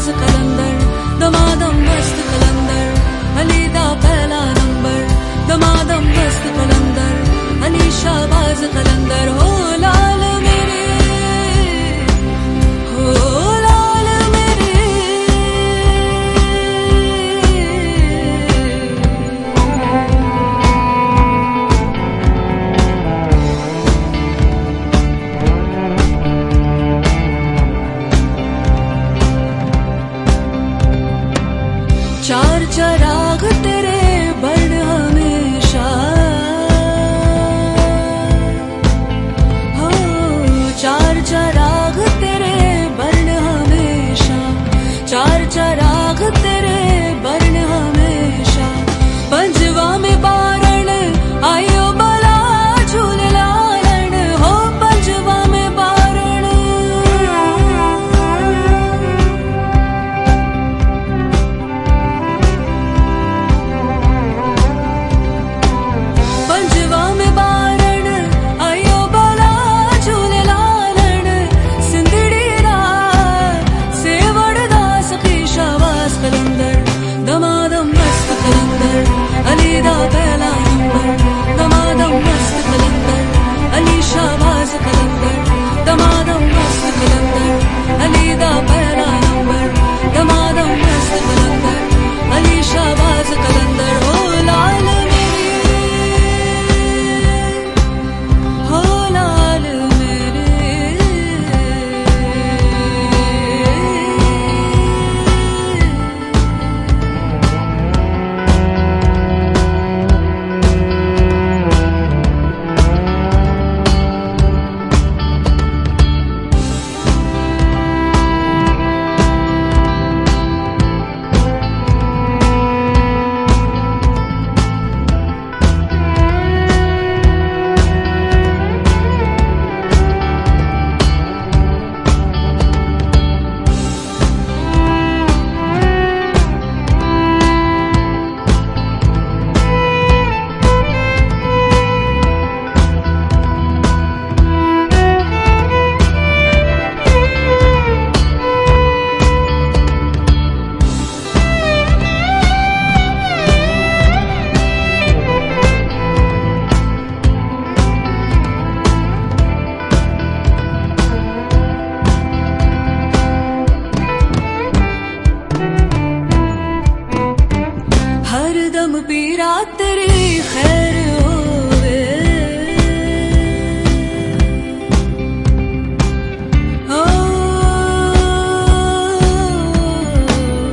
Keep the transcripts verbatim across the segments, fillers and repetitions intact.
कलंदर दमादम मस्त कलंदर अली दा पहला नंबर दमादम मस्त कलंदर अली शाहबाज कलंदर हो लाल मेरे हो लाल मेरे चार चराग तेरे बन हमेशा हो चार चराग तेरे बन हमेशा चार चराग तेरे बन हमेशा पंजवा में बारण आयो बला झूले लालन हो पंजवा में बारण पंजवा में बारण आयो बला झूले लालन सिंदड़ी रात सेवड़ दास की शाबाश कलंदर दमादम मस्त कलंदर अली दा पहला नंबर दमादम मस्त कलंदर अली शाहबाज कलंदर दमादम मस्त कलंदर अली दा पहला नंबर दमादम मस्त कलंदर अली शाहबाज कलंदर हो लाल मेरे हो लाल मेरे हरदम पीरा तेरी खैर होवे ओ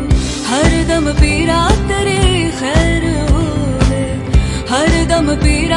हरदम पीरा तेरी खैर होवे हरदम पीरा